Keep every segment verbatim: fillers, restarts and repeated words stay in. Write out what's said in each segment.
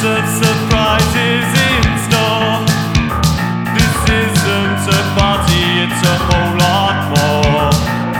of surprises in store. This isn't a party, it's a whole lot more.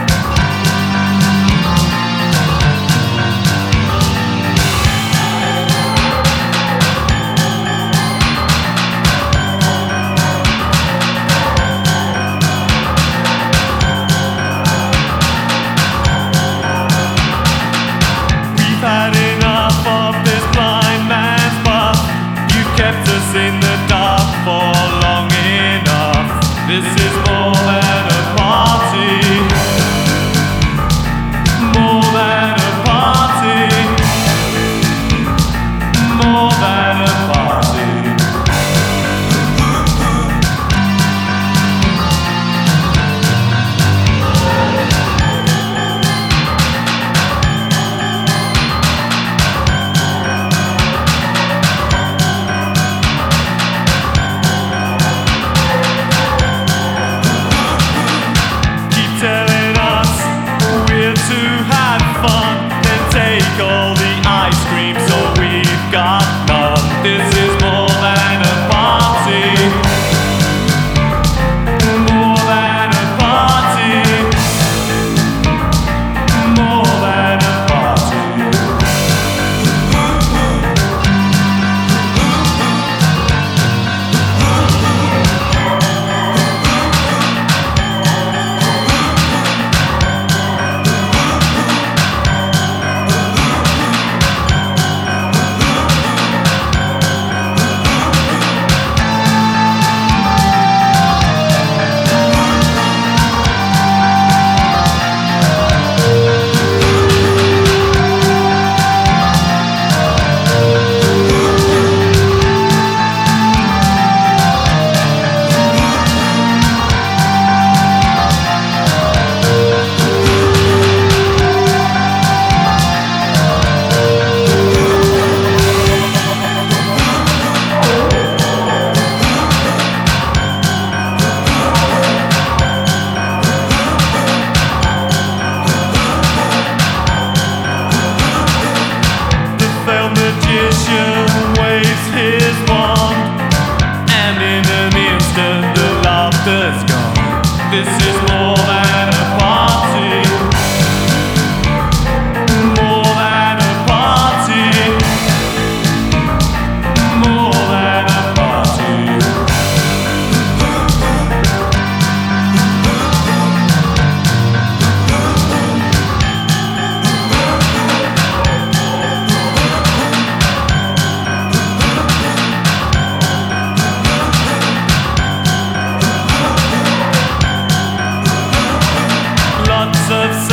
We've had enough of this blind man's buff. You kept us in the dark for long enough. This is more than a party. More than a party. More than a party. Telling us we're to have fun, then take all the ice cream so we've got none. This is more than a party. More than a party. More than a party. Magician waves his wand, and in an instant the laughter's gone. This is more than a party. More than a party. More than a party. Lots of